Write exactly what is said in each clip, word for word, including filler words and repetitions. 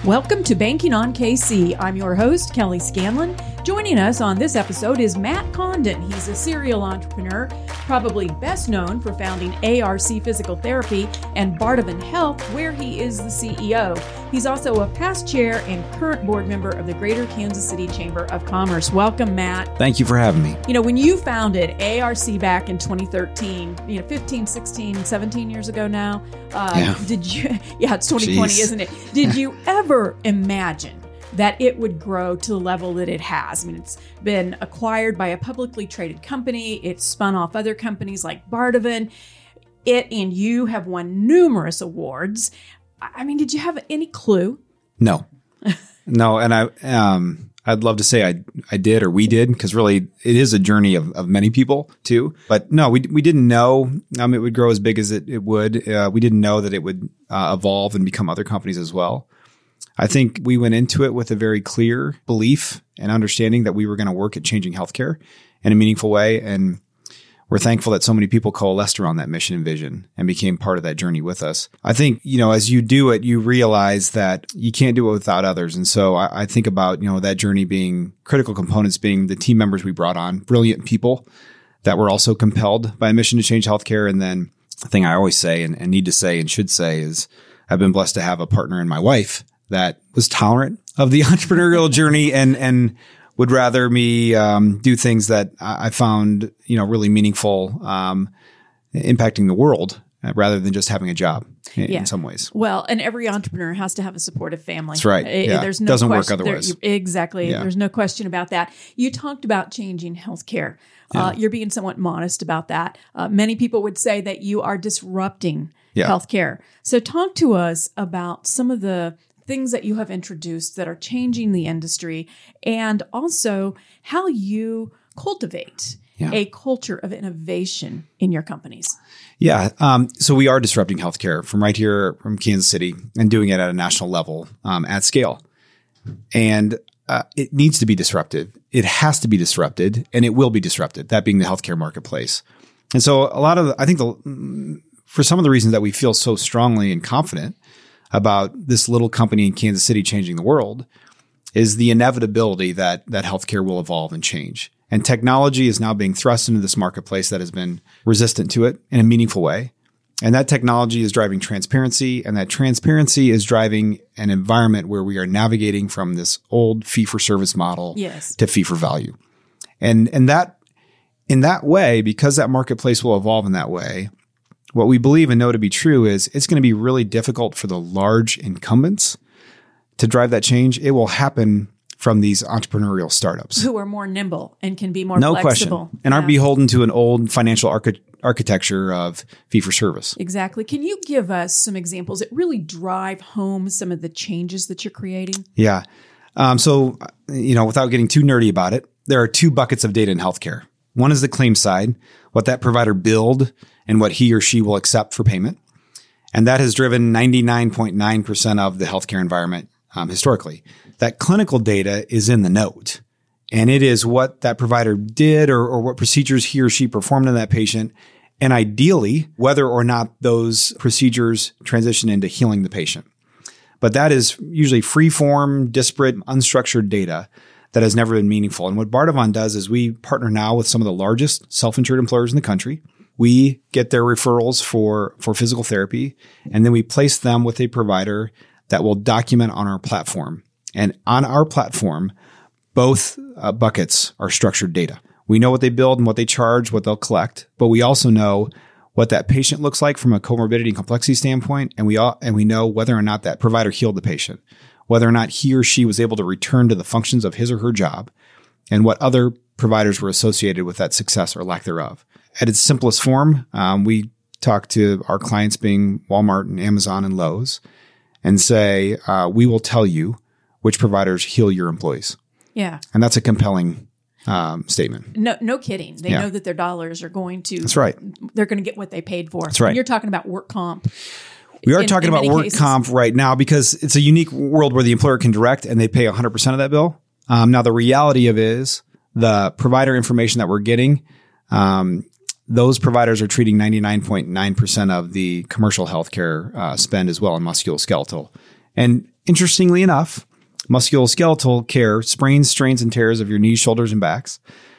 Welcome to Banking on K C. I'm your host, Kelly Scanlon. Joining us on this episode is Matt Condon. He's a serial entrepreneur, probably best known for founding A R C Physical Therapy and Bardavon Health, where he is the C E O. He's also a past chair and current board member of the Greater Kansas City Chamber of Commerce. Welcome, Matt. Thank you for having me. You know, when you founded A R C back in twenty thirteen, you know, fifteen, sixteen, seventeen years ago now, uh, yeah. did you, yeah, it's twenty twenty, Jeez. Isn't it? Did you ever imagine that it would grow to the level that it has? I mean, it's been acquired by a publicly traded company. It's spun off other companies like Bardavon. It and you have won numerous awards. I mean, did you have any clue? No, no. And I, um, I'd love to say I, I did, or we did, because really it is a journey of, of many people too. But no, we, we didn't know, um, it would grow as big as it, it would. Uh, we didn't know that it would, uh, evolve and become other companies as well. I think we went into it with a very clear belief and understanding that we were going to work at changing healthcare in a meaningful way. And we're thankful that so many people coalesced around that mission and vision and became part of that journey with us. I think, you know, as you do it, you realize that you can't do it without others. And so I, I think about, you know, that journey being critical components, being the team members we brought on, brilliant people that were also compelled by a mission to change healthcare. And then the thing I always say and, and need to say and should say is I've been blessed to have a partner in my wife that was tolerant of the entrepreneurial journey and, and would rather me um, do things that I found, you know, really meaningful, um, impacting the world uh, rather than just having a job in, yeah. in some ways. Well, and every entrepreneur has to have a supportive family. That's right. It, yeah. There's no Doesn't question, work otherwise. There, exactly. Yeah. There's no question about that. You talked about changing healthcare. Yeah. Uh, you're being somewhat modest about that. Uh, many people would say that you are disrupting yeah. healthcare. So talk to us about some of the things that you have introduced that are changing the industry, and also how you cultivate yeah. a culture of innovation in your companies. Yeah. Um, so we are disrupting healthcare from right here from Kansas City and doing it at a national level um, at scale. And uh, it needs to be disrupted. It has to be disrupted, and it will be disrupted, that being the healthcare marketplace. And so a lot of, the, I think the, for some of the reasons that we feel so strongly and confident about this little company in Kansas City changing the world is the inevitability that that healthcare will evolve and change. And technology is now being thrust into this marketplace that has been resistant to it in a meaningful way. And that technology is driving transparency, and that transparency is driving an environment where we are navigating from this old fee-for-service model yes. to fee-for-value. And and that in that way, because that marketplace will evolve in that way, what we believe and know to be true is it's going to be really difficult for the large incumbents to drive that change. It will happen from these entrepreneurial startups who are more nimble and can be more no flexible. question, and yeah. aren't beholden to an old financial archi- architecture of fee for service. Exactly. Can you give us some examples that really drive home some of the changes that you're creating? Yeah. Um, so, you know, without getting too nerdy about it, there are two buckets of data in healthcare. One is the claim side, what that provider billed and what he or she will accept for payment. And that has driven ninety-nine point nine percent of the healthcare environment um, historically. That clinical data is in the note, and it is what that provider did or, or what procedures he or she performed on that patient, and ideally, whether or not those procedures transition into healing the patient. But that is usually free-form, disparate, unstructured data that has never been meaningful. And what Bardavon does is we partner now with some of the largest self-insured employers in the country. We get their referrals for, for physical therapy, and then we place them with a provider that will document on our platform. And on our platform, both uh, buckets are structured data. We know what they build and what they charge, what they'll collect, but we also know what that patient looks like from a comorbidity and complexity standpoint, and we all, and we know whether or not that provider healed the patient, whether or not he or she was able to return to the functions of his or her job, and what other providers were associated with that success or lack thereof. At its simplest form, um, we talk to our clients being Walmart and Amazon and Lowe's and say, uh, we will tell you which providers heal your employees. Yeah. And that's a compelling um, statement. No, no kidding. They yeah. know that their dollars are going to, that's right. They're going to get what they paid for. That's right. And you're talking about work comp. We are in, talking in about work cases. comp right now because it's a unique world where the employer can direct and they pay one hundred percent of that bill. Um, now, the reality of it is the provider information that we're getting, um, those providers are treating ninety-nine point nine percent of the commercial healthcare uh, spend as well in musculoskeletal. And interestingly enough, musculoskeletal care, sprains, strains, and tears of your knees, shoulders, and backs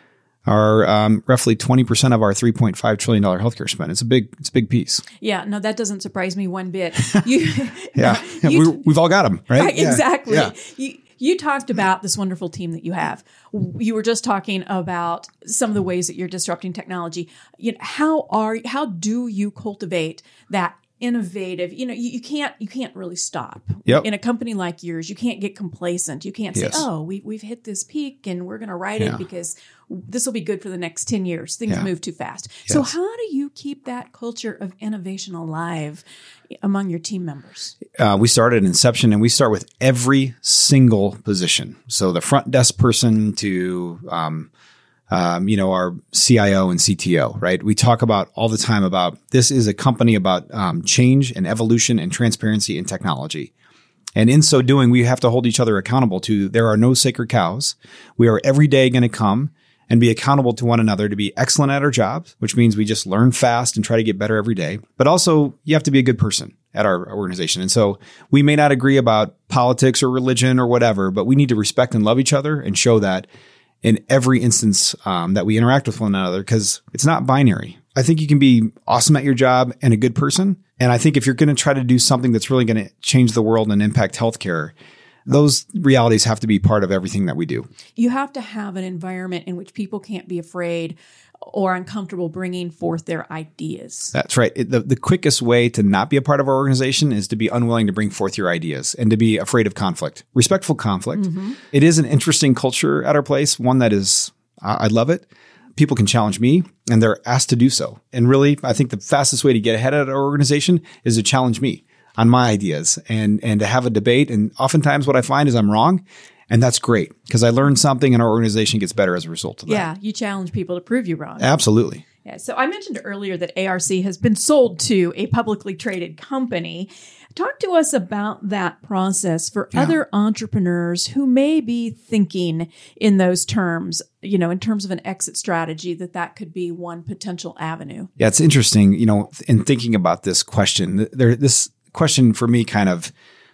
are um, roughly twenty percent of our three point five trillion dollars healthcare spend. It's a big, it's a big piece. Yeah, no, that doesn't surprise me one bit. You, yeah, you, We're, we've all got them, right? right yeah. Exactly. Yeah. You, you talked about this wonderful team that you have. You were just talking about some of the ways that you're disrupting technology. You know, how are how do you cultivate that innovative? You know, you, you can't you can't really stop. Yep. In a company like yours, you can't get complacent. You can't say, yes. "Oh, we we've hit this peak and we're going to ride yeah. it because this will be good for the next ten years." Things yeah. move too fast. Yes. So how do you keep that culture of innovation alive among your team members? Uh, we start at inception, and we start with every single position. So the front desk person to, um, um, you know, our C I O and C T O, right? We talk about all the time about this is a company about um, change and evolution and transparency in technology. And in so doing, we have to hold each other accountable to there are no sacred cows. We are every day going to come and be accountable to one another to be excellent at our jobs, which means we just learn fast and try to get better every day. But also, you have to be a good person at our organization. And so we may not agree about politics or religion or whatever, but we need to respect and love each other and show that in every instance um, that we interact with one another, because it's not binary. I think you can be awesome at your job and a good person. And I think if you're going to try to do something that's really going to change the world and impact healthcare, those realities have to be part of everything that we do. You have to have an environment in which people can't be afraid or uncomfortable bringing forth their ideas. That's right. It, the, the quickest way to not be a part of our organization is to be unwilling to bring forth your ideas and to be afraid of conflict, respectful conflict. Mm-hmm. It is an interesting culture at our place, one that is, uh, I love it. People can challenge me and they're asked to do so. And really, I think the fastest way to get ahead at our organization is to challenge me on my ideas and, and to have a debate. And oftentimes what I find is I'm wrong. And that's great because I learned something and our organization gets better as a result of that. Yeah, you challenge people to prove you wrong. Absolutely. Yeah. So I mentioned earlier that A R C has been sold to a publicly traded company. Talk to us about that process for yeah. other entrepreneurs who may be thinking in those terms, you know, in terms of an exit strategy, that that could be one potential avenue. Yeah, it's interesting, you know, in thinking about this question, there, this question for me kind of,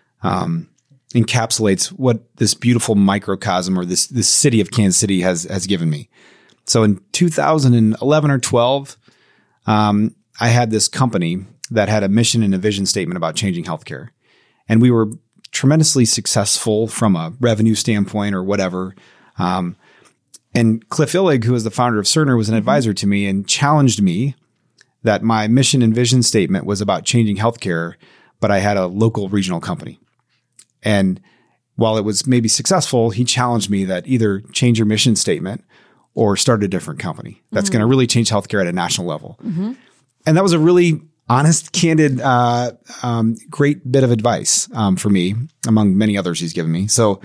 um, encapsulates what this beautiful microcosm or this this city of Kansas City has has given me. So in two thousand eleven or twelve, um, I had this company that had a mission and a vision statement about changing healthcare. And we were tremendously successful from a revenue standpoint or whatever. Um, and Cliff Illig, who was the founder of Cerner, was an advisor to me and challenged me that my mission and vision statement was about changing healthcare, but I had a local regional company. And while it was maybe successful, he challenged me that either change your mission statement or start a different company that's mm-hmm. going to really change healthcare at a national level. Mm-hmm. And that was a really honest, candid, uh, um, great bit of advice um, for me, among many others he's given me. So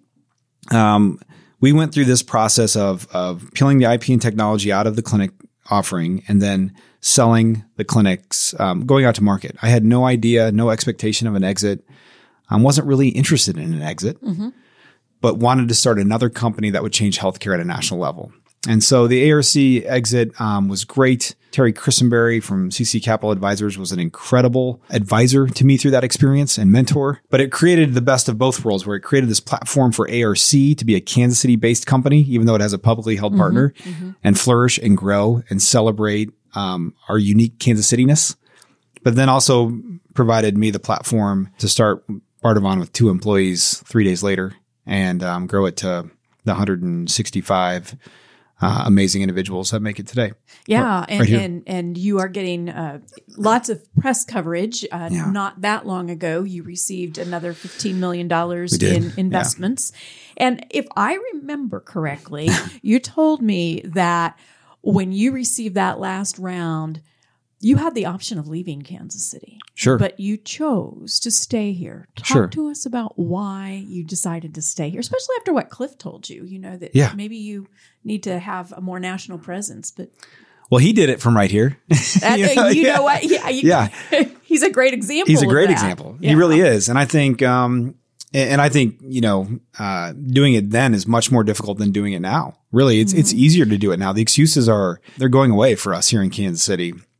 um, we went through this process of of peeling the I P and technology out of the clinic offering and then selling the clinics, um, going out to market. I had no idea, no expectation of an exit. I wasn't really interested in an exit, mm-hmm. but wanted to start another company that would change healthcare at a national level. And so the A R C exit um, was great. Terry Christenberry from C C Capital Advisors was an incredible advisor to me through that experience and mentor. But it created the best of both worlds, where it created this platform for A R C to be a Kansas City-based company, even though it has a publicly held mm-hmm, partner, mm-hmm. and flourish and grow and celebrate um, our unique Kansas City-ness. But then also provided me the platform to start Bardavon with two employees three days later and um, grow it to the one hundred sixty-five uh, amazing individuals that make it today. Yeah. Right, and, right and, and you are getting uh, lots of press coverage. Uh, yeah. Not that long ago, you received another fifteen million dollars in investments. Yeah. And if I remember correctly, you told me that when you received that last round, you had the option of leaving Kansas City. Sure. But you chose to stay here. Talk sure. to us about why you decided to stay here, especially after what Cliff told you, you know, that yeah. maybe you need to have a more national presence. But well, he did it from right here. That, you know, you yeah. know what? Yeah. You, yeah. He's a great example. He's a great of that. example. Yeah. He really is. And I think, um, and I think, you know, uh, doing it then is much more difficult than doing it now. Really, it's, mm-hmm. it's easier to do it now. The excuses are, they're going away for us here in Kansas City.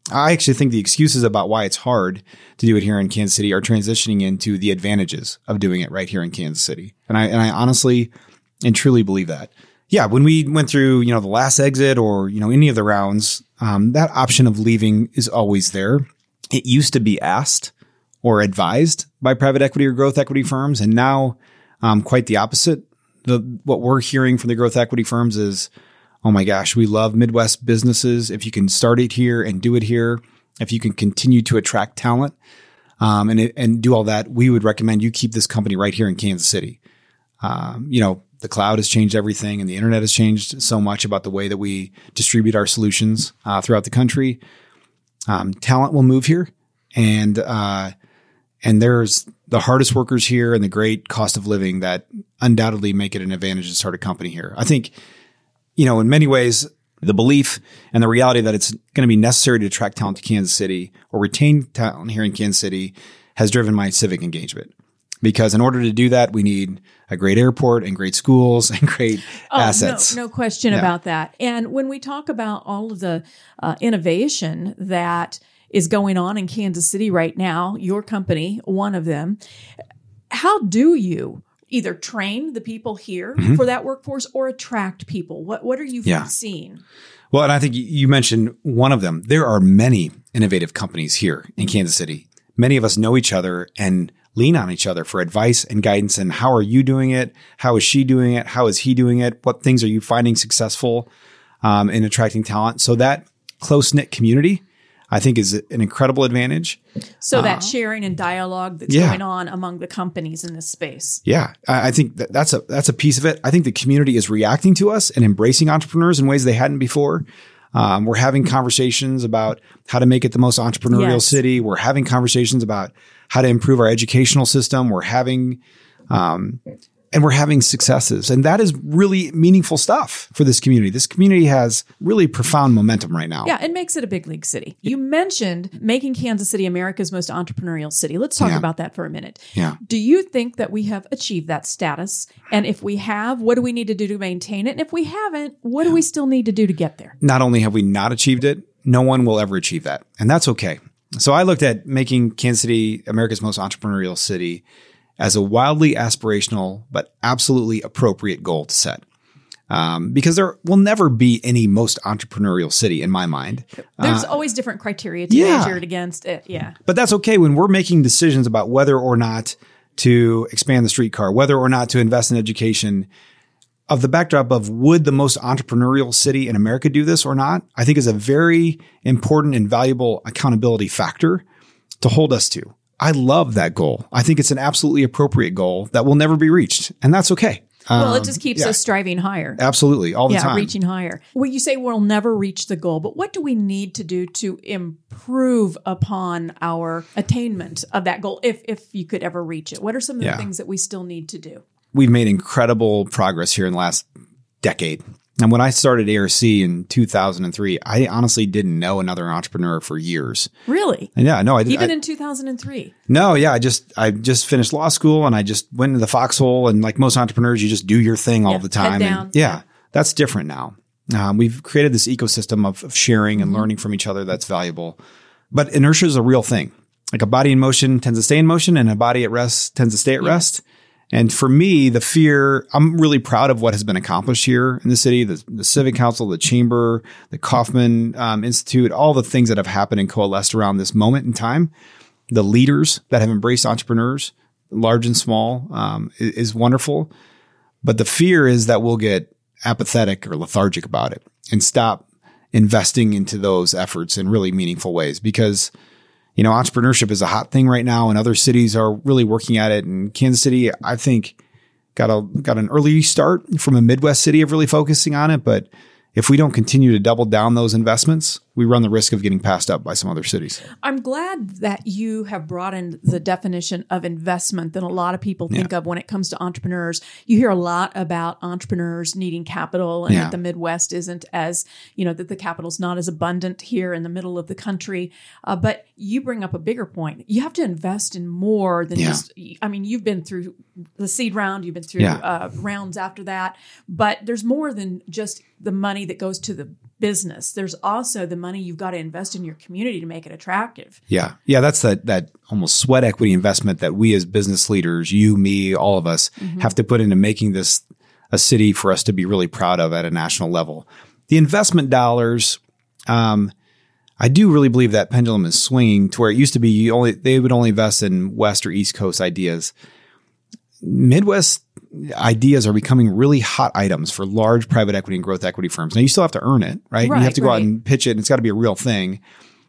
I actually think the excuses about why it's hard to do it here in Kansas City are transitioning into the advantages of doing it right here in Kansas City. And I, and I honestly and truly believe that. Yeah. When we went through, you know, the last exit or, you know, any of the rounds, um, that option of leaving is always there. It used to be asked or advised by private equity or growth equity firms. And now, um, quite the opposite. The, what we're hearing from the growth equity firms is, oh my gosh, we love Midwest businesses. If you can start it here and do it here, if you can continue to attract talent, um, and, and do all that, we would recommend you keep this company right here in Kansas City. Um, you know, the cloud has changed everything and the internet has changed so much about the way that we distribute our solutions, uh, throughout the country. Um, talent will move here and, uh, and there's the hardest workers here and the great cost of living that undoubtedly make it an advantage to start a company here. I think, you know, in many ways, the belief and the reality that it's going to be necessary to attract talent to Kansas City or retain talent here in Kansas City has driven my civic engagement. Because in order to do that, we need a great airport and great schools and great oh, assets. No, no question yeah. about that. And when we talk about all of the uh, innovation that is going on in Kansas City right now, your company, one of them, how do you either train the people here mm-hmm. for that workforce or attract people? What what are you yeah. seeing? Well, and I think you mentioned one of them. There are many innovative companies here in Kansas City. Many of us know each other and lean on each other for advice and guidance. And how are you doing it? How is she doing it? How is he doing it? What things are you finding successful um, in attracting talent? So that close-knit community, I think, is an incredible advantage. So that uh, sharing and dialogue that's yeah. going on among the companies in this space. Yeah, I, I think that that's a that's a piece of it. I think the community is reacting to us and embracing entrepreneurs in ways they hadn't before. Um, we're having conversations about how to make it the most entrepreneurial yes. city. We're having conversations about how to improve our educational system. We're having, um, and we're having successes. And that is really meaningful stuff for this community. This community has really profound momentum right now. Yeah, it makes it a big league city. You mentioned making Kansas City America's most entrepreneurial city. Let's talk yeah. about that for a minute. Yeah. Do you think that we have achieved that status? And if we have, what do we need to do to maintain it? And if we haven't, what yeah. do we still need to do to get there? Not only have we not achieved it, no one will ever achieve that. And that's okay. So I looked at making Kansas City America's most entrepreneurial city as a wildly aspirational but absolutely appropriate goal to set. Um, because there will never be any most entrepreneurial city in my mind. There's uh, always different criteria to yeah. measure it against it. Yeah. But that's okay when we're making decisions about whether or not to expand the streetcar, whether or not to invest in education, of the backdrop of would the most entrepreneurial city in America do this or not, I think is a very important and valuable accountability factor to hold us to. I love that goal. I think it's an absolutely appropriate goal that will never be reached. And that's okay. Well, it just keeps um, yeah. us striving higher. Absolutely. All the yeah, time. Reaching higher. Well, you say we'll never reach the goal, but what do we need to do to improve upon our attainment of that goal if if you could ever reach it? What are some of the yeah. things that we still need to do? We've made incredible progress here in the last decade. And when I started A R C in two thousand three, I honestly didn't know another entrepreneur for years. Really? And yeah, no, I did. Even I, in two thousand three? No, yeah, I just I just finished law school and I just went into the foxhole. And like most entrepreneurs, you just do your thing all yeah, the time. Head down. And yeah, that's different now. Um, we've created this ecosystem of, of sharing and mm-hmm. learning from each other that's valuable. But inertia is a real thing. Like a body in motion tends to stay in motion and a body at rest tends to stay at yeah. rest. And for me, the fear, I'm really proud of what has been accomplished here in the city, the, the Civic Council, the Chamber, the Kauffman um, Institute, all the things that have happened and coalesced around this moment in time. The leaders that have embraced entrepreneurs, large and small, um, is, is wonderful. But the fear is that we'll get apathetic or lethargic about it and stop investing into those efforts in really meaningful ways because you know, entrepreneurship is a hot thing right now and other cities are really working at it. And Kansas City, I think, got a got an early start from a Midwest city of really focusing on it. But if we don't continue to double down those investments, we run the risk of getting passed up by some other cities. I'm glad that you have broadened the definition of investment that a lot of people think yeah. of when it comes to entrepreneurs. You hear a lot about entrepreneurs needing capital and yeah. that the Midwest isn't as, you know, that the capital's not as abundant here in the middle of the country. Uh, but you bring up a bigger point. You have to invest in more than yeah. just, I mean, you've been through the seed round, you've been through yeah. uh, rounds after that, but there's more than just the money that goes to the business. There's also the money you've got to invest in your community to make it attractive. Yeah. Yeah. That's that, that almost sweat equity investment that we as business leaders, you, me, all of us mm-hmm. have to put into making this a city for us to be really proud of at a national level. The investment dollars, um, I do really believe that pendulum is swinging to where it used to be you only, they would only invest in West or East Coast ideas. Midwest ideas are becoming really hot items for large private equity and growth equity firms. Now you still have to earn it, right? right you have to go right. out and pitch it, and it's got to be a real thing.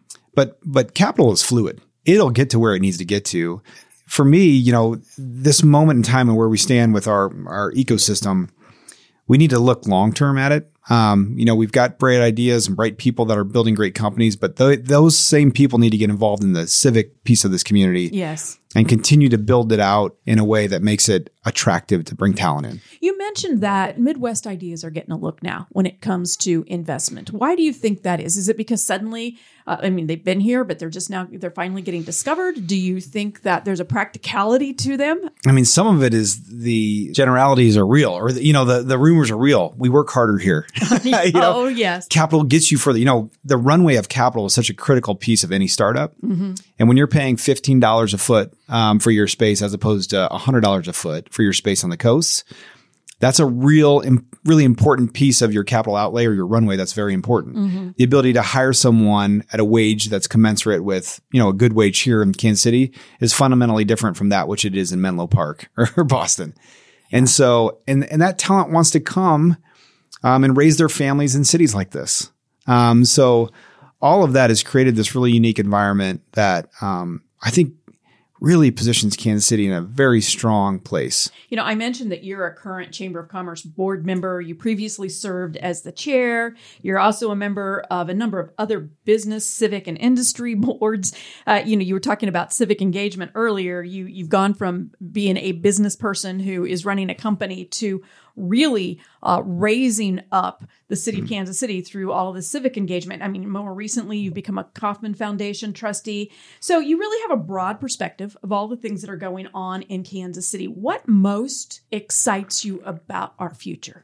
But but capital is fluid. It'll get to where it needs to get to. For me, you know, this moment in time and where we stand with our our ecosystem, we need to look long term at it. Um, you know, we've got bright ideas and bright people that are building great companies, but th- those same people need to get involved in the civic piece of this community. Yes. And continue to build it out in a way that makes it attractive to bring talent in. You mentioned that Midwest ideas are getting a look now when it comes to investment. Why do you think that is? Is it because suddenly, uh, I mean, they've been here, but they're just now, they're finally getting discovered? Do you think that there's a practicality to them? I mean, some of it is the generalities are real, or, the, you know, the, the rumors are real. We work harder here. you know, oh, yes. Capital gets you further. You know, the runway of capital is such a critical piece of any startup. Mm-hmm. And when you're paying fifteen dollars a foot um, for your space as opposed to one hundred dollars a foot for your space on the coast, that's a real, im- really important piece of your capital outlay or your runway. That's very important. Mm-hmm. The ability to hire someone at a wage that's commensurate with, you know, a good wage here in Kansas City is fundamentally different from that which it is in Menlo Park or, or Boston. And so, and, and that talent wants to come um, and raise their families in cities like this. Um, so all of that has created this really unique environment that um, I think really positions Kansas City in a very strong place. You know, I mentioned that you're a current Chamber of Commerce board member. You previously served as the chair. You're also a member of a number of other business, civic, and industry boards. Uh, you know, you were talking about civic engagement earlier. You, you've gone from being a business person who is running a company to really uh, raising up the city of Kansas City through all of the civic engagement. I mean, more recently, you've become a Kauffman Foundation trustee. So you really have a broad perspective of all the things that are going on in Kansas City. What most excites you about our future?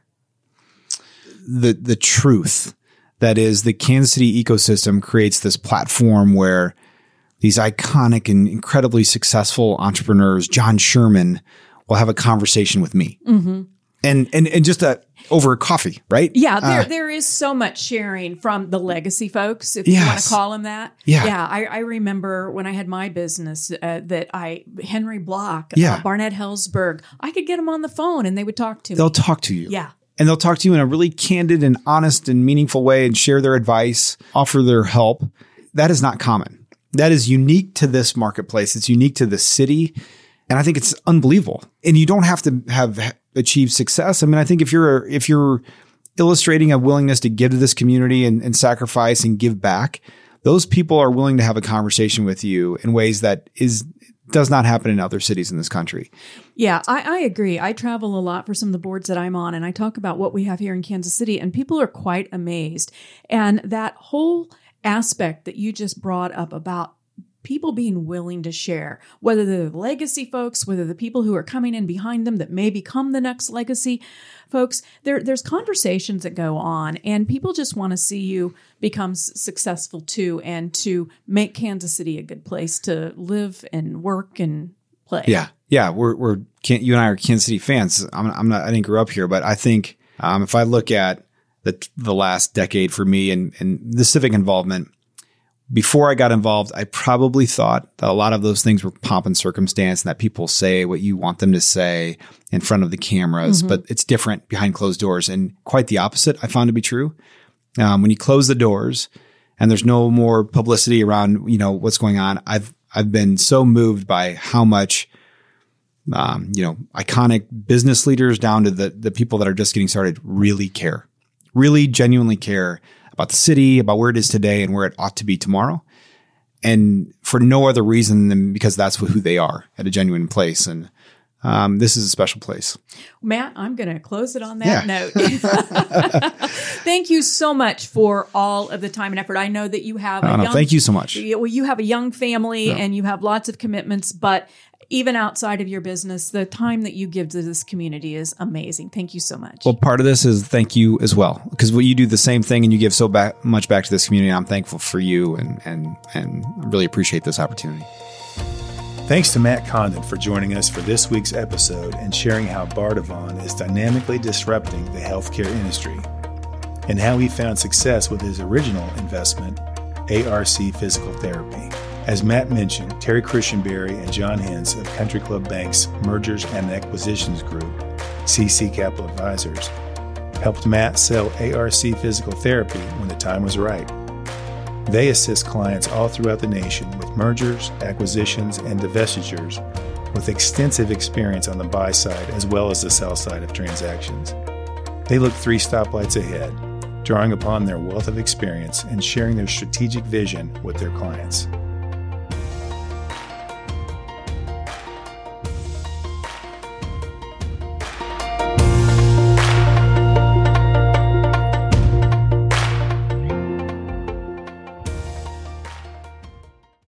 The the truth that is the Kansas City ecosystem creates this platform where these iconic and incredibly successful entrepreneurs, John Sherman, will have a conversation with me. Mm-hmm. And, and, and just a, over coffee, right? Yeah, there, uh, there is so much sharing from the legacy folks, if yes. you want to call them that. Yeah. Yeah, I, I remember when I had my business uh, that I, Henry Block, yeah. uh, Barnett Hellsberg, I could get them on the phone and they would talk to They'll me. They'll talk to you. Yeah. And they'll talk to you in a really candid and honest and meaningful way and share their advice, offer their help. That is not common. That is unique to this marketplace. It's unique to the city. And I think it's unbelievable. And you don't have to have achieved success. I mean, I think if you're, if you're illustrating a willingness to give to this community and, and sacrifice and give back, those people are willing to have a conversation with you in ways that is, does not happen in other cities in this country. Yeah, I, I agree. I travel a lot for some of the boards that I'm on, and I talk about what we have here in Kansas City, and people are quite amazed. And that whole aspect that you just brought up about people being willing to share, whether they're the legacy folks, whether the people who are coming in behind them that may become the next legacy folks, there, there's conversations that go on, and people just want to see you become s- successful too, and to make Kansas City a good place to live and work and play. Yeah. Yeah. We're, we're, you and I are Kansas City fans. I'm, I'm not, I didn't grow up here, but I think, um, if I look at the, the last decade for me and, and the civic involvement, before I got involved, I probably thought that a lot of those things were pomp and circumstance and that people say what you want them to say in front of the cameras, mm-hmm. but it's different behind closed doors. And quite the opposite I found to be true. Um, when you close the doors and there's no more publicity around, you know, what's going on, I've, I've been so moved by how much, um, you know, iconic business leaders down to the, the people that are just getting started really care, really genuinely care about the city, about where it is today and where it ought to be tomorrow. And for no other reason than because that's who they are at a genuine place. And um, this is a special place. Matt, I'm going to close it on that yeah. note. Thank you so much for all of the time and effort. I know that you have a oh, young, no, thank you so much. Well, you have a young family yeah. and you have lots of commitments, but even outside of your business, the time that you give to this community is amazing. Thank you so much. Well, part of this is thank you as well, because what you do the same thing and you give so back, much back to this community. I'm thankful for you and and and really appreciate this opportunity. Thanks to Matt Condon for joining us for this week's episode and sharing how Bardavon is dynamically disrupting the healthcare industry and how he found success with his original investment, A R C Physical Therapy. As Matt mentioned, Terry Christianberry and John Hens of Country Club Bank's Mergers and Acquisitions Group, C C Capital Advisors, helped Matt sell A R C Physical Therapy when the time was right. They assist clients all throughout the nation with mergers, acquisitions, and divestitures with extensive experience on the buy side as well as the sell side of transactions. They look three stoplights ahead, drawing upon their wealth of experience and sharing their strategic vision with their clients.